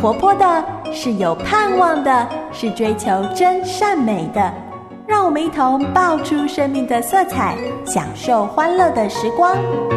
活泼的，是有盼望的，是追求真善美的。让我们一同爆出生命的色彩，享受欢乐的时光。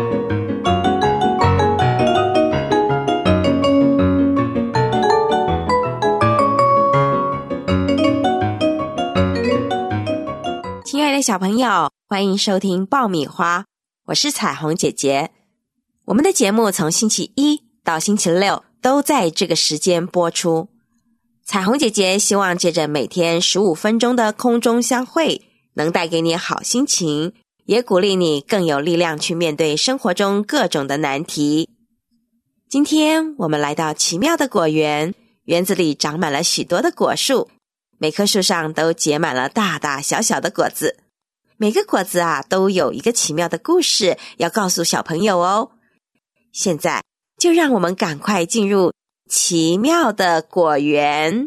亲爱的小朋友，欢迎收听爆米花，我是彩虹姐姐。我们的节目从星期一到星期六都在这个时间播出。彩虹姐姐希望借着每天15分钟的空中相会，能带给你好心情，也鼓励你更有力量去面对生活中各种的难题。今天我们来到奇妙的果园，园子里长满了许多的果树，每棵树上都结满了大大小小的果子，每个果子都有一个奇妙的故事要告诉小朋友哦。现在就让我们赶快进入奇妙的果园。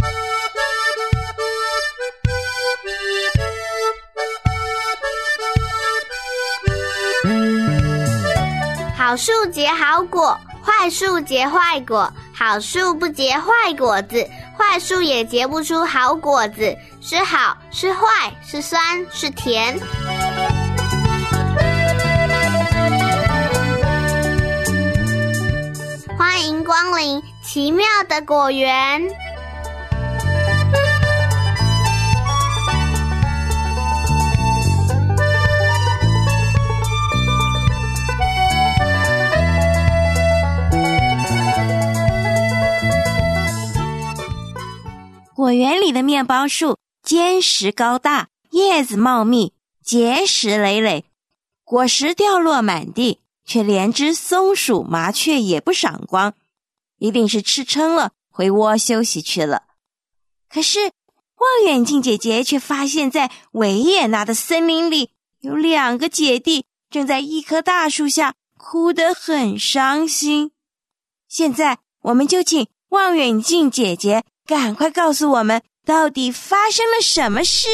好树结好果，坏树结坏果，好树不结坏果子，坏树也结不出好果子，是好是坏，是酸是甜。欢迎光临奇妙的果园。 果园里的面包树坚实高大，叶子茂密，结实累累，果实掉落满地，却连只松鼠麻雀也不赏光，一定是吃撑了，回窝休息去了。可是望远镜姐姐却发现，在维也纳的森林里，有2个姐弟正在一棵大树下哭得很伤心。现在我们就请望远镜姐姐赶快告诉我们，到底发生了什么事？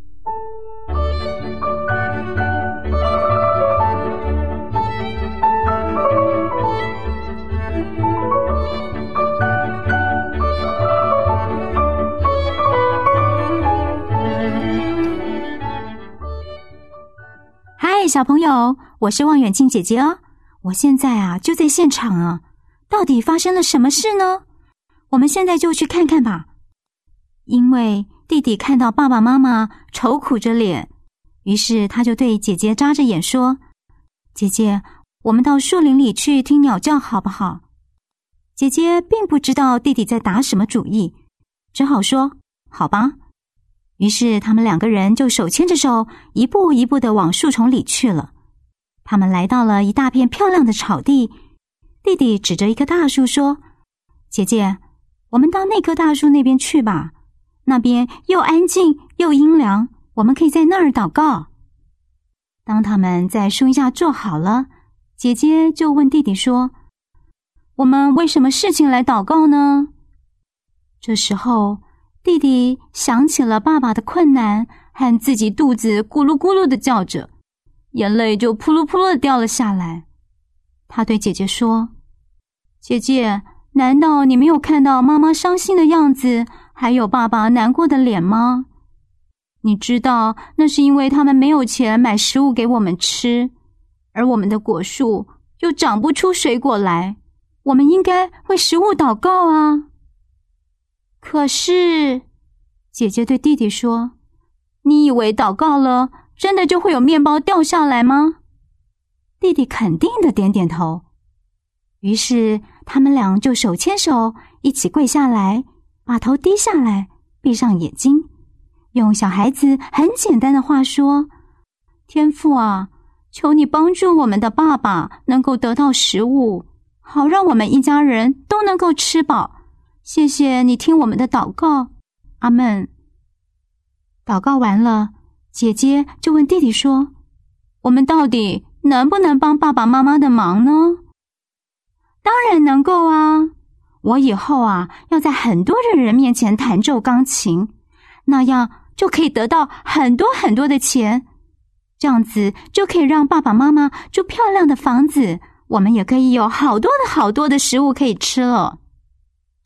嗨，小朋友，我是望远镜姐姐哦。我现在就在现场啊，到底发生了什么事呢？我们现在就去看看吧。因为弟弟看到爸爸妈妈愁苦着脸，于是他就对姐姐眨着眼说：姐姐，我们到树林里去听鸟叫好不好？姐姐并不知道弟弟在打什么主意，只好说好吧。于是他们2个人就手牵着手，一步一步地往树丛里去了。他们来到了一大片漂亮的草地，弟弟指着一棵大树说：姐姐，我们到那棵大树那边去吧，那边又安静又阴凉，我们可以在那儿祷告。当他们在树下坐好了，姐姐就问弟弟说：我们为什么事情来祷告呢？这时候弟弟想起了爸爸的困难，和自己肚子咕噜咕噜地叫着，眼泪就扑噜扑噜地掉了下来。他对姐姐说：姐姐，难道你没有看到妈妈伤心的样子，还有爸爸难过的脸吗？你知道，那是因为他们没有钱买食物给我们吃，而我们的果树又长不出水果来，我们应该为食物祷告啊。可是，姐姐对弟弟说：你以为祷告了，真的就会有面包掉下来吗？弟弟肯定的点点头。于是他们俩就手牵手一起跪下来，把头低下来，闭上眼睛，用小孩子很简单的话说：天父啊，求你帮助我们的爸爸能够得到食物，好让我们一家人都能够吃饱。谢谢你听我们的祷告，阿们。祷告完了，姐姐就问弟弟说：我们到底能不能帮爸爸妈妈的忙呢？当然能够啊，我以后要在很多的人面前弹奏钢琴，那样就可以得到很多很多的钱，这样子就可以让爸爸妈妈住漂亮的房子，我们也可以有好多的食物可以吃了。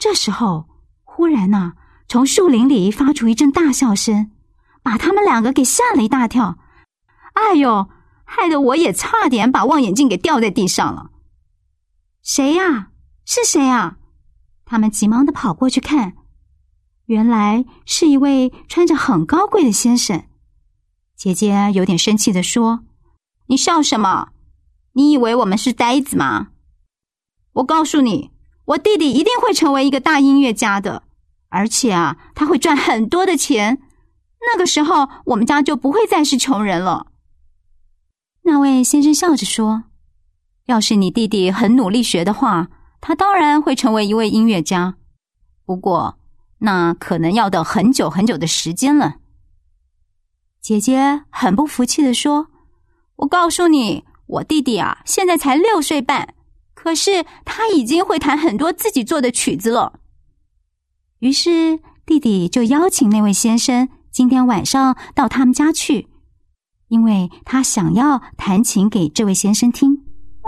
这时候，忽然从树林里发出一阵大笑声，把他们两个给吓了一大跳。哎呦，害得我也差点把望远镜给掉在地上了。谁呀？是谁啊？他们急忙地跑过去看，原来是一位穿着很高贵的先生。姐姐有点生气地说：你笑什么？你以为我们是呆子吗？我告诉你，我弟弟一定会成为一个大音乐家的，而且他会赚很多的钱，那个时候我们家就不会再是穷人了。那位先生笑着说：要是你弟弟很努力学的话，他当然会成为一位音乐家，不过那可能要等很久很久的时间了。姐姐很不服气地说：我告诉你，我弟弟现在才6岁半，可是他已经会弹很多自己做的曲子了。于是弟弟就邀请那位先生今天晚上到他们家去，因为他想要弹琴给这位先生听。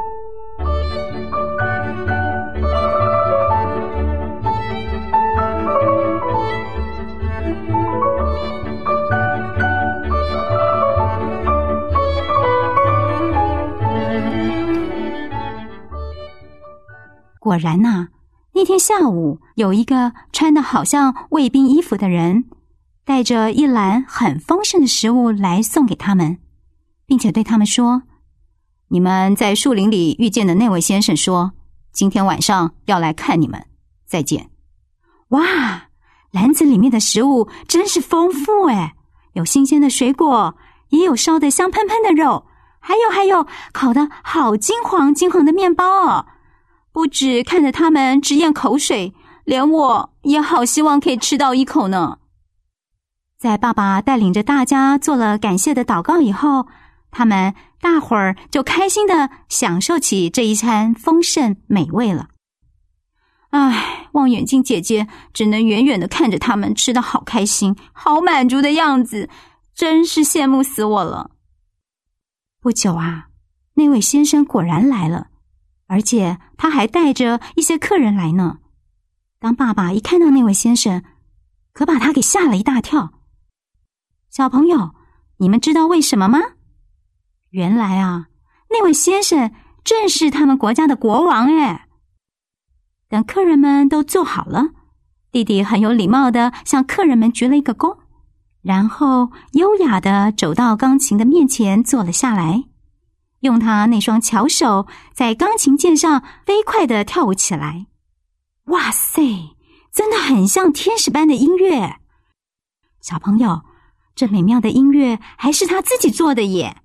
果然那天下午有一个穿得好像卫兵衣服的人，带着一篮很丰盛的食物来送给他们，并且对他们说：你们在树林里遇见的那位先生说，今天晚上要来看你们，再见。哇，篮子里面的食物真是丰富诶，有新鲜的水果，也有烧得香喷喷的肉，还有烤得好金黄的面包不止看着他们直咽口水，连我也好希望可以吃到一口呢。在爸爸带领着大家做了感谢的祷告以后，他们大伙儿就开心地享受起这一餐丰盛美味了。唉，望远镜姐姐只能远远地看着他们吃得好开心，好满足的样子，真是羡慕死我了。不久那位先生果然来了，而且他还带着一些客人来呢。当爸爸一看到那位先生，可把他给吓了一大跳。小朋友，你们知道为什么吗？原来那位先生正是他们国家的国王诶。等客人们都坐好了，弟弟很有礼貌地向客人们鞠了一个躬，然后优雅地走到钢琴的面前坐了下来，用他那双巧手在钢琴键上飞快地跳舞起来。哇塞，真的很像天使般的音乐。小朋友，这美妙的音乐还是他自己做的耶，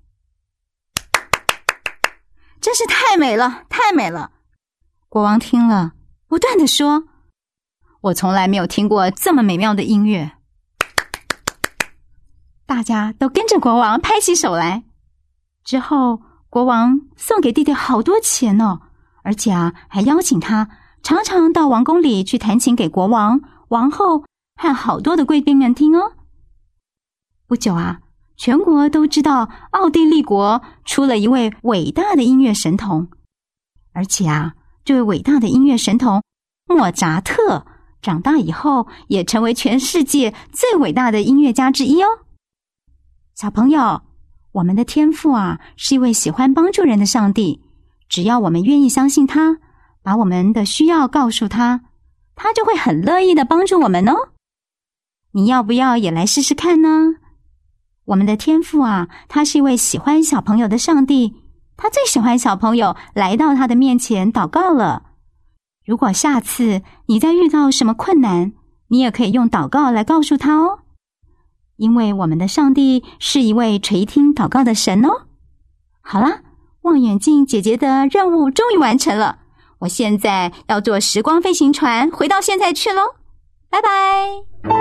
真是太美了，太美了。国王听了不断地说：我从来没有听过这么美妙的音乐。大家都跟着国王拍起手来。之后国王送给弟弟好多钱而且还邀请他常常到王宫里去弹琴给国王、王后和好多的贵宾们听哦。不久全国都知道奥地利国出了一位伟大的音乐神童，而且这位伟大的音乐神童莫扎特长大以后也成为全世界最伟大的音乐家之一哦。小朋友，我们的天父是一位喜欢帮助人的上帝，只要我们愿意相信他，把我们的需要告诉他，他就会很乐意的帮助我们哦。你要不要也来试试看呢？我们的天父他是一位喜欢小朋友的上帝，他最喜欢小朋友来到他的面前祷告了。如果下次你再遇到什么困难，你也可以用祷告来告诉他哦。因为我们的上帝是一位垂听祷告的神哦。好啦，望远镜姐姐的任务终于完成了，我现在要坐时光飞行船回到现在去咯。拜拜。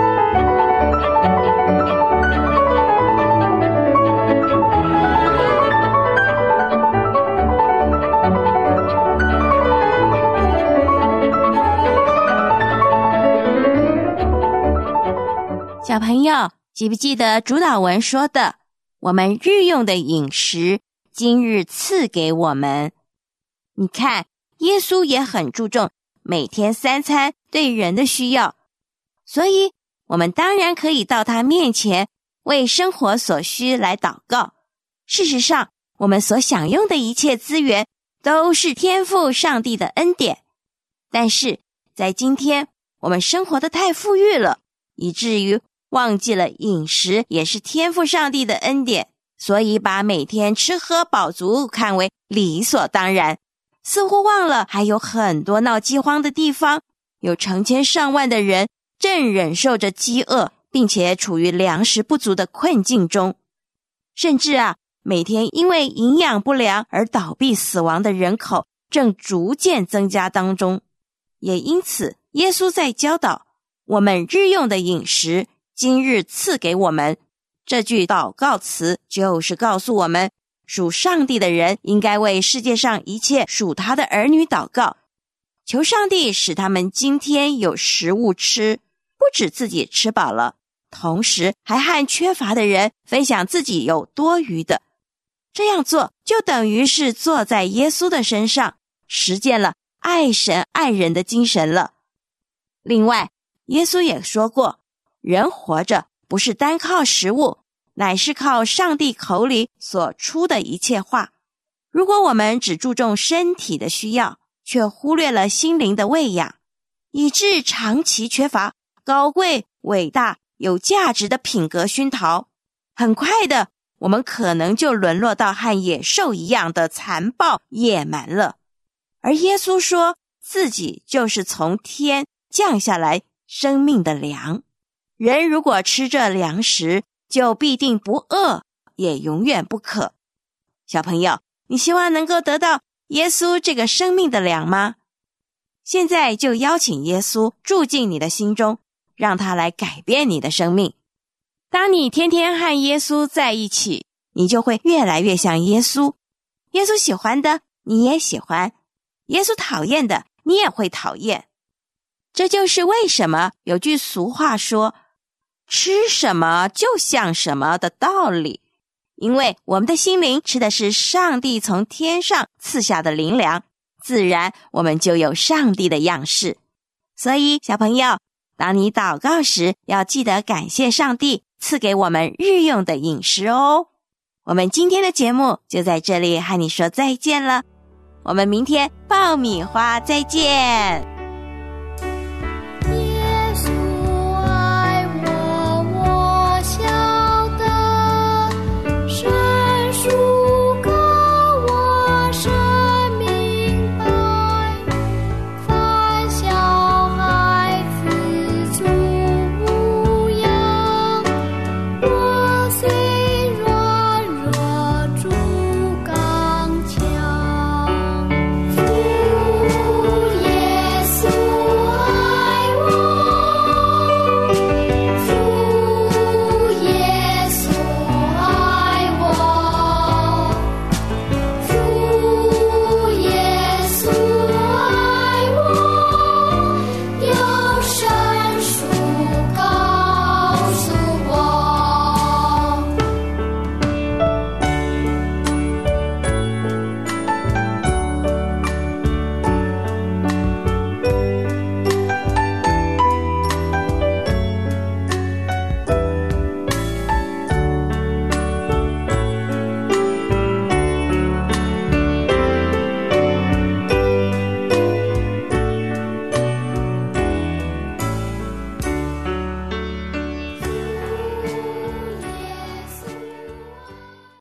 小朋友，记不记得主祷文说的，我们日用的饮食今日赐给我们。你看，耶稣也很注重每天3餐对人的需要，所以我们当然可以到他面前为生活所需来祷告。事实上，我们所享用的一切资源都是天父上帝的恩典，但是在今天我们生活得太富裕了，以至于忘记了饮食也是天父上帝的恩典，所以把每天吃喝饱足看为理所当然，似乎忘了还有很多闹饥荒的地方，有成千上万的人正忍受着饥饿，并且处于粮食不足的困境中。甚至每天因为营养不良而倒闭死亡的人口正逐渐增加当中。也因此，耶稣在教导我们日用的饮食今日赐给我们，这句祷告词就是告诉我们，属上帝的人应该为世界上一切属他的儿女祷告，求上帝使他们今天有食物吃，不止自己吃饱了，同时还和缺乏的人分享自己有多余的。这样做就等于是坐在耶稣的身上，实践了爱神爱人的精神了。另外，耶稣也说过，人活着不是单靠食物，乃是靠上帝口里所出的一切话。如果我们只注重身体的需要，却忽略了心灵的喂养，以致长期缺乏高贵、伟大、有价值的品格熏陶，很快的我们可能就沦落到和野兽一样的残暴野蛮了。而耶稣说自己就是从天降下来生命的粮，人如果吃这粮食，就必定不饿，也永远不渴。小朋友，你希望能够得到耶稣这个生命的粮吗？现在就邀请耶稣住进你的心中，让他来改变你的生命。当你天天和耶稣在一起，你就会越来越像耶稣。耶稣喜欢的，你也喜欢；耶稣讨厌的，你也会讨厌。这就是为什么有句俗话说，吃什么就像什么的道理。因为我们的心灵吃的是上帝从天上赐下的灵粮，自然我们就有上帝的样式。所以小朋友，当你祷告时，要记得感谢上帝赐给我们日用的饮食哦。我们今天的节目就在这里和你说再见了，我们明天爆米花再见。